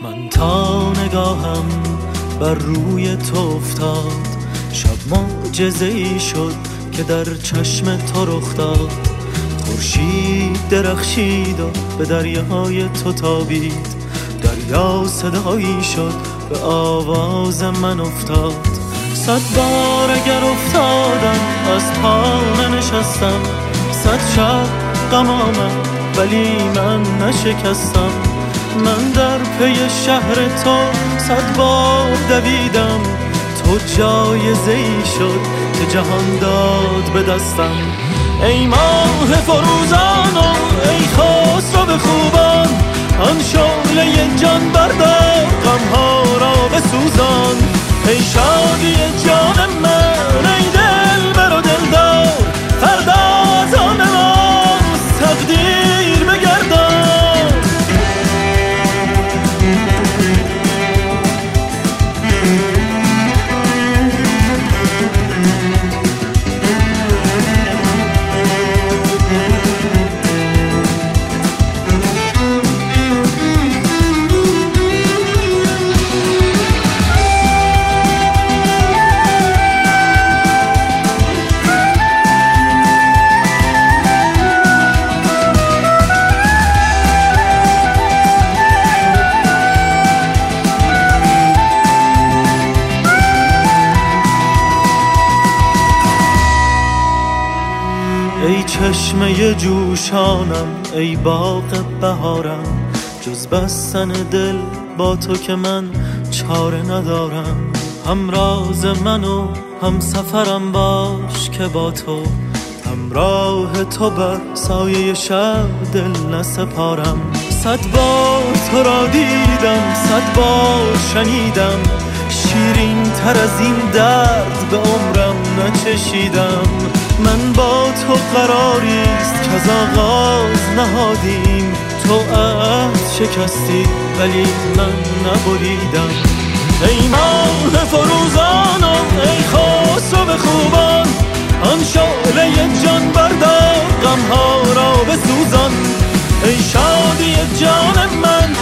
من تا نگاهم بر روی تو افتاد، شب معجزه‌ای شد که در چشم تو رخ داد. خورشید درخشید و به دریای تو تابید، دریا صدایی شد به آواز من افتاد. 100 بار اگر افتادم از پا ننشستم، 100 شب غم آمد ولی من نشکستم. من در پی شهر تو 100 بار دویدم، تو جایزه‌ای شد که جهان داد به دستم. ای ماه فروزان و ای خسرو خوبان، آن شعله جان بردار غمها را بسوزان. ای شادی جان من ای دلبر و دلدار، فردا از آن ما تقدیر بگردان. ای چشمه جوشانم ای باغ بهارم، جز بستن دل با تو که من چاره ندارم. همراز من و هم سفرم باش که با تو، همراه تو بر سایه شب دل نسپارم. 100 بار تو را دیدم 100 بار شنیدم، شیرین تر از این درد به عمرم نچشیدم. من با تو قراریست که از آغاز نهادیم، تو عهد شکستی ولی من نبریدم. ای ماه فروزان و ای خسرو خوبان، آن شعله جان بردار غمها را بسوزان. ای شادی جان من